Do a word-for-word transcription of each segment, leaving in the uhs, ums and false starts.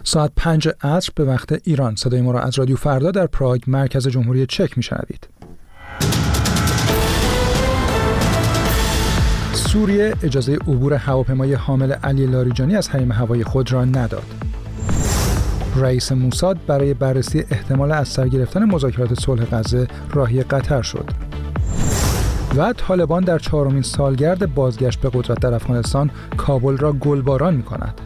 ساعت پنج عصر به وقت ایران. صدای ما را از رادیو فردا در پراگ مرکز جمهوری چک میشنوید. سوریه اجازه عبور هواپیمای حامل علی لاریجانی از حریم هوایی خود را نداد. رئیس موساد برای بررسی احتمال از سر گرفتن مذاکرات صلح غزه راهی قطر شد. و طالبان در چهارمین سالگرد بازگشت به قدرت در افغانستان کابل را گلباران می‌کند.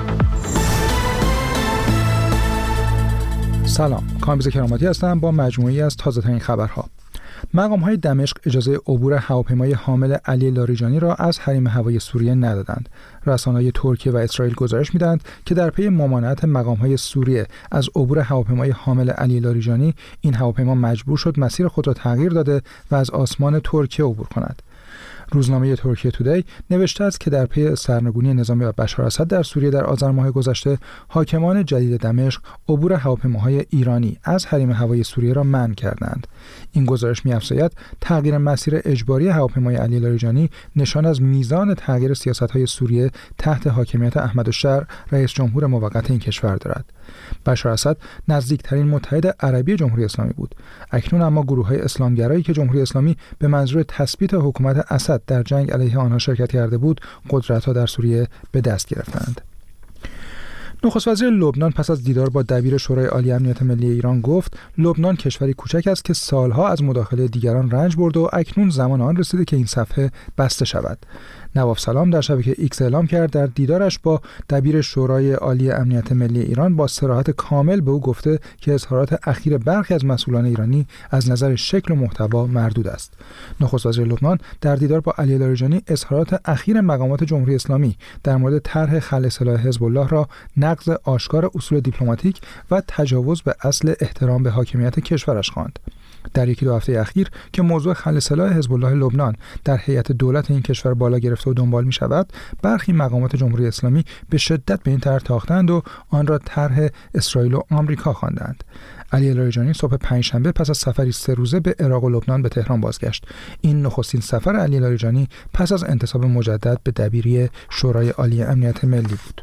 سلام، کامبیز کراماتی هستم با مجموعه‌ای از تازه‌ترین خبرها. مقام‌های دمشق اجازه عبور هواپیمای حامل علی لاریجانی را از حریم هوایی سوریه ندادند. رسانه‌های ترکیه و اسرائیل گزارش می‌دهند که در پی ممانعت مقام‌های سوریه از عبور هواپیمای حامل علی لاریجانی، این هواپیما مجبور شد مسیر خود را تغییر داده و از آسمان ترکیه عبور کند. روزنامه ترکیه تودی نوشته است که در پی سرنگونی نظامی بشار اسد در سوریه در آذر ماه گذشته، حاکمان جدید دمشق عبور هواپیماهای ایرانی از حریم هوایی سوریه را منع کردند. این گزارش می‌افزاید تغییر مسیر اجباری هواپیمای علی لاریجانی نشان از میزان تغییر سیاست‌های سوریه تحت حاکمیت احمدالشر رئیس جمهور موقت این کشور دارد. بشار اسد نزدیکترین متحد عربی جمهوری اسلامی بود. اکنون اما گروه‌های اسلامگرایی که جمهوری اسلامی به منظور تثبیت حکومت اسد در جنگ علیه آنها شرکت کرده بود، قدرت‌ها در سوریه به دست گرفتند. نخست وزیر لبنان پس از دیدار با دبیر شورای عالی امنیت ملی ایران گفت لبنان کشوری کوچک است که سالها از مداخله دیگران رنج برده و اکنون زمان آن رسیده که این صفحه بسته شود. نواف سلام در شبکه ایکس اعلام کرد در دیدارش با دبیر شورای عالی امنیت ملی ایران با صراحت کامل به او گفته که اظهارات اخیر برخی از مسئولان ایرانی از نظر شکل و محتوا مردود است. نخست وزیر لبنان در دیدار با علی لاریجانی اظهارات اخیر مقامات جمهوری اسلامی در مورد طرح خلع سلاح حزب الله را نقض آشکار اصول دیپلماتیک و تجاوز به اصل احترام به حاکمیت کشورش خواند. در یکی دو هفته اخیر که موضوع خلع سلاح حزب الله لبنان در هیئت دولت این کشور بالا گرفته و دنبال می شود، برخی مقامات جمهوری اسلامی به شدت به این طرح تاختند و آن را طرح اسرائیل و آمریکا خواندند. علی لاریجانی صبح پنجشنبه پس از سفری سه روزه به عراق و لبنان به تهران بازگشت. این نخستین سفر علی لاریجانی پس از انتصاب مجدد به دبیری شورای عالی امنیت ملی بود.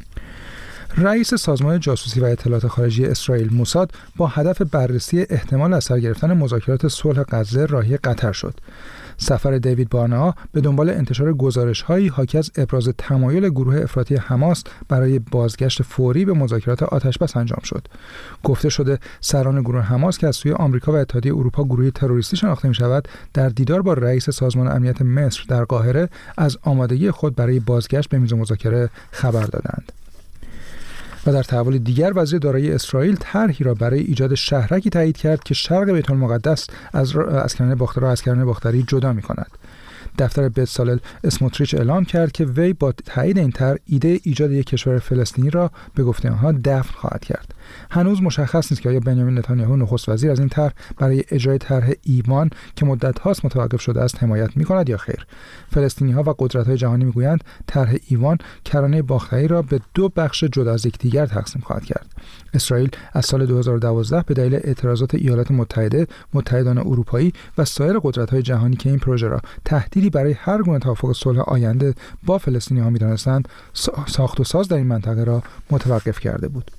رئیس سازمان جاسوسی و اطلاعات خارجی اسرائیل موساد با هدف بررسی احتمال از سر گرفتن مذاکرات صلح غزه راهی قطر شد. سفر دیوید بارنها به دنبال انتشار گزارش‌هایی حاکی از ابراز تمایل گروه افراطی حماس برای بازگشت فوری به مذاکرات آتش‌بس انجام شد. گفته شده سران گروه حماس که از سوی آمریکا و اتحادیه اروپا گروهی تروریستی شناخته می‌شود، در دیدار با رئیس سازمان امنیت مصر در قاهره از آمادگی خود برای بازگشت به میز مذاکره خبر دادند. و در تحول دیگر وزیر دارایی اسرائیل طرحی را برای ایجاد شهرکی تایید کرد که شرق بیت المقدس از اسکران باختری و اسکران باختری جدا می‌کند. دفتر بتسالل اسموتریچ اعلام کرد که وی با تایید این طرح ایده ایجاد یک کشور فلسطینی را به گفته آنها دفن خواهد کرد. هنوز مشخص نیست که آیا بنیامین نتانیاهو نخست وزیر از این طرح برای اجرای طرح ایوان که مدت هاست متوقف شده است حمایت می‌کند یا خیر. فلسطینی‌ها و قدرت‌های جهانی می‌گویند طرح ایوان کرانه باختری را به دو بخش جدا از یکدیگر تقسیم خواهد کرد. اسرائیل از سال دو هزار و دوازده به دلیل اعتراضات ایالات متحده، متحدان اروپایی و سایر قدرت‌های جهانی که این پروژه را تهدیدی برای هر گونه توافق صلح آینده با فلسطینی‌ها می‌دانستند، ساخت و ساز در این منطقه را متوقف کرده بود.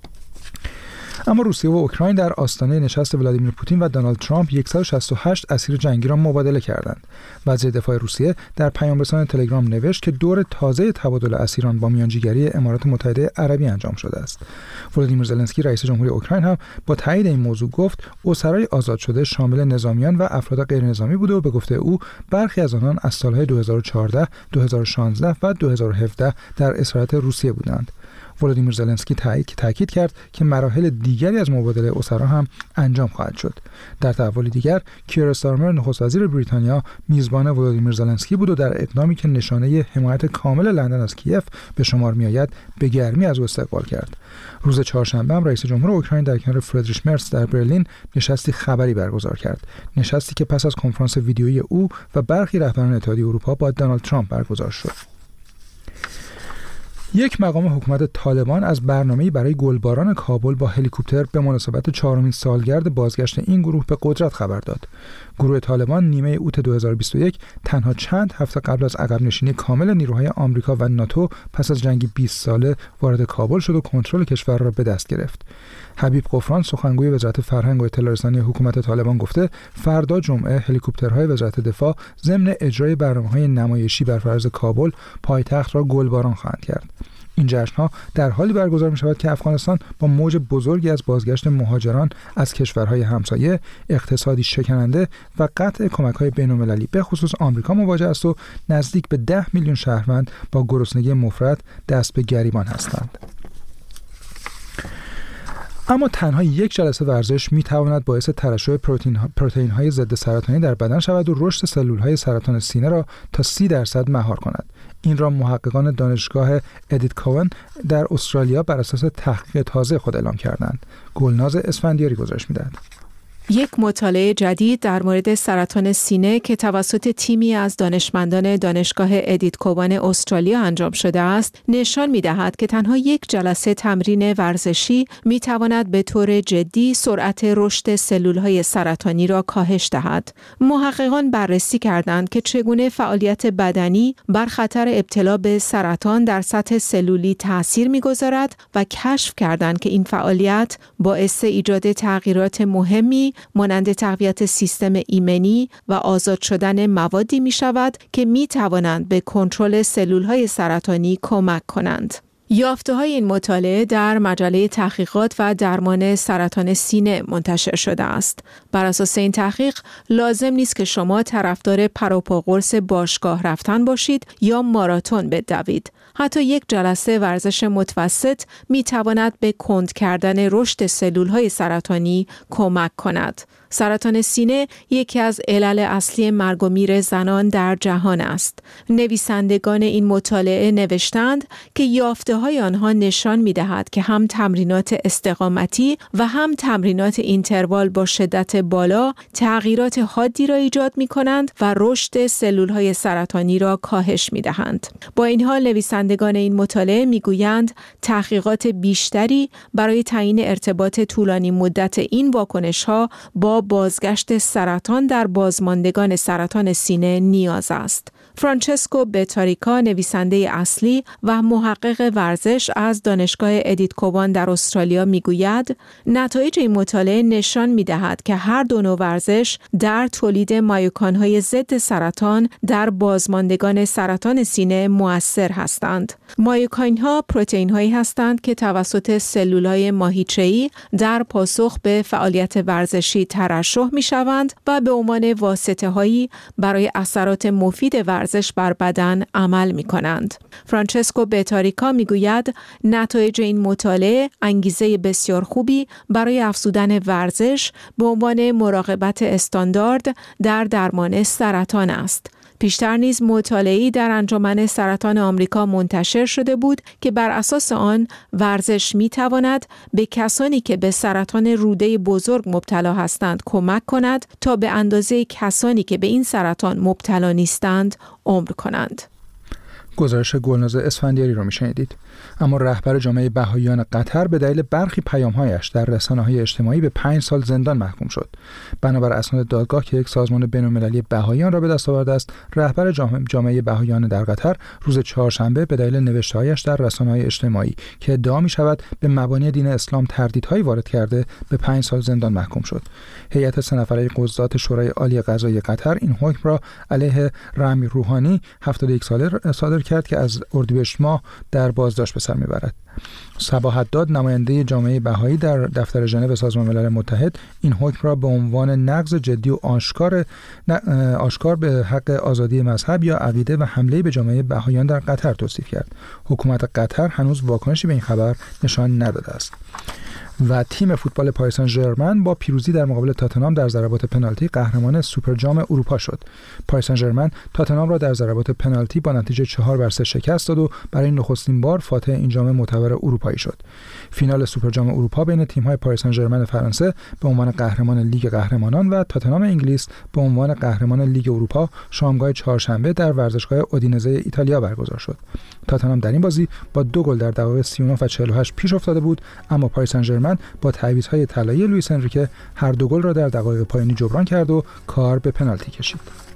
اما روسیه و اوکراین در آستانه نشست ولادیمیر پوتین و دونالد ترامپ صد و شصت و هشت اسیر جنگی را مبادله کردند. وزیر دفاع روسیه در پیام‌رسان تلگرام نوشت که دور تازه تبادل اسیران با میانجیگری امارات متحده عربی انجام شده است. ولادیمیر زلنسکی رئیس جمهوری اوکراین هم با تایید این موضوع گفت اسرای آزاد شده شامل نظامیان و افراد غیرنظامی بوده و به گفته او برخی از آنان از سالهای دو هزار و چهارده، دو هزار و شانزده و دو هزار و هفده در اسارت روسیه بودند. ولادیمیر زلنسکی تاکید کرد که مراحل دیگری از مبادله اسرا هم انجام خواهد شد. در تحول دیگر کیر استارمر نخست وزیر بریتانیا میزبان ولادیمیر زلنسکی بود و در اقدامی که نشانه حمایت کامل لندن از کیف به شمار میآید به گرمی از او استقبال کرد. روز چهارشنبه هم رئیس جمهور اوکراین در کنار فردریش مرتز در برلین نشستی خبری برگزار کرد. نشستی که پس از کنفرانس ویدیویی او و برخی رهبران اتحادیه اروپا با دونالد ترامپ برگزار شد. یک مقام حکومت طالبان از برنامه‌ای برای گلباران کابل با هلیکوپتر به مناسبت چهارمین سالگرد بازگشت این گروه به قدرت خبر داد. گروه طالبان نیمه اوت دو هزار و بیست و یک تنها چند هفته قبل از عقب نشینی کامل نیروهای آمریکا و ناتو پس از جنگی بیست ساله وارد کابل شد و کنترل کشور را به دست گرفت. حبیب غفران سخنگوی وزارت فرهنگ و اطلاع رسانی حکومت طالبان گفته فردا جمعه هلیکوپترهای وزارت دفاع ضمن اجرای برنامه‌های نمایشی بر فرض کابل پایتخت را گلباران خواهند کرد. این جشن‌ها در حالی برگزار می‌شود که افغانستان با موج بزرگی از بازگشت مهاجران از کشورهای همسایه، اقتصادی شکننده و قطع کمک‌های بین‌المللی به خصوص آمریکا مواجه است و نزدیک به ده میلیون شهروند با گرسنگی مفرط دست به گریبان هستند. اما تنها یک جلسه ورزش می‌تواند باعث ترشح پروتئین پروتئین‌های ضد سرطانی در بدن شود و رشد سلول‌های سرطان سینه را تا سی درصد مهار کند. این را محققان دانشگاه ادیت کوون در استرالیا بر اساس تحقیق تازه خود اعلام کردند. گلناز اسفندیاری گزارش می‌دهد. یک مطالعه جدید در مورد سرطان سینه که توسط تیمی از دانشمندان دانشگاه ادیت کوون استرالیا انجام شده است، نشان می‌دهد که تنها یک جلسه تمرین ورزشی می‌تواند به طور جدی سرعت رشد سلول‌های سرطانی را کاهش دهد. محققان بررسی کردند که چگونه فعالیت بدنی بر خطر ابتلا به سرطان در سطح سلولی تأثیر می‌گذارد و کشف کردند که این فعالیت باعث ایجاد تغییرات مهمی مانند تقویت سیستم ایمنی و آزاد شدن موادی می شود که می توانند به کنترل سلولهای سرطانی کمک کنند. یافته‌های این مطالعه در مجله تحقیقات و درمان سرطان سینه منتشر شده است. بر اساس این تحقیق لازم نیست که شما طرفدار پروپاقرص باشگاه رفتن باشید یا ماراتون بدوید. حتی یک جلسه ورزش متوسط می تواند به کند کردن رشد سلول‌های سرطانی کمک کند. سرطان سینه یکی از علل اصلی مرگ و میر زنان در جهان است. نویسندگان این مطالعه نوشتند که یافته‌های آنها نشان می‌دهد که هم تمرینات استقامتی و هم تمرینات اینتروال با شدت بالا تغییرات حادی را ایجاد می‌کنند و رشد سلول‌های سرطانی را کاهش می‌دهند. با این حال نویسندگان این مطالعه می‌گویند تحقیقات بیشتری برای تعیین ارتباط طولانی مدت این واکنش‌ها با بازگشت سرطان در بازماندگان سرطان سینه نیاز است. فرانچسکو بتاریکا نویسنده اصلی و محقق ورزش از دانشگاه ادیت کوون در استرالیا میگوید نتایج این مطالعه نشان میدهد که هر دو نوع ورزش در تولید مایوکان‌های ضد سرطان در بازماندگان سرطان سینه مؤثر هستند. مایوکاین‌ها پروتئین‌هایی هستند که توسط سلول‌های ماهیچه‌ای در پاسخ به فعالیت ورزشی ترشح می‌شوند و به عنوان واسطه‌هایی برای اثرات مفید ورزش بر بدن عمل می‌کنند. فرانچسکو بتاریکا می‌گوید نتایج این مطالعه انگیزه بسیار خوبی برای افزودن ورزش به عنوان مراقبت استاندارد در درمان سرطان است. پیشتر نیز مطالعه‌ای در انجمن سرطان آمریکا منتشر شده بود که بر اساس آن ورزش می‌تواند به کسانی که به سرطان روده بزرگ مبتلا هستند کمک کند تا به اندازه کسانی که به این سرطان مبتلا نیستند عمر کنند. گزارش گلناز اسفندیاری رو میشنیدید. اما رهبر جامعه بهائیان قطر به دلیل برخی پیام‌هایش در رسانه‌های اجتماعی به پنج سال زندان محکوم شد. بنابر اسناد دادگاه که یک سازمان بین‌المللی بهائیان را به دست آورده است، رهبر جامعه بهائیان در قطر روز چهارشنبه به دلیل نوشته‌هایش در رسانه‌های اجتماعی که ادعا می‌شود به مبانی دین اسلام تردیدهایی وارد کرده، به پنج سال زندان محکوم شد. هیئت سه نفره قضات شورای عالی قضایی قطر این حکم را علیه رامی روحانی هفتاد و یک ساله صادر کرد که از اردیبهشت ماه در بازداشت به سر میبرد. صبا حداد نماینده جامعه بهایی در دفتر ژنو سازمان ملل متحد این حکم را به عنوان نقض جدی و آشکار آشکار به حق آزادی مذهب یا عقیده و حمله به جامعه بهاییان در قطر توصیف کرد. حکومت قطر هنوز واکنشی به این خبر نشان نداده است. و تیم فوتبال پاریس سن ژرمن با پیروزی در مقابل تاتنهام در ضربات پنالتی قهرمان سوپر جام اروپا شد. پاریس سن ژرمن تاتنهام را در ضربات پنالتی با نتیجه چهار بر سه شکست داد و برای نخستین بار فاتح این جام معتبر اروپایی شد. فینال سوپر جام اروپا بین تیم‌های پاریس سن ژرمن فرانسه به عنوان قهرمان لیگ قهرمانان و تاتنهام انگلیس به عنوان قهرمان لیگ اروپا شامگاه چهارشنبه در ورزشگاه اودینزه ایتالیا برگزار شد. تاتنهام در این بازی با دو گل در دقایق سی و نه و چهل و هشت پیش افتاده بود، اما پاریس سن ژرمن با تعویض‌های طلایی لوئیس انریکه هر دو گل را در دقایق پایانی جبران کرد و کار به پنالتی کشید.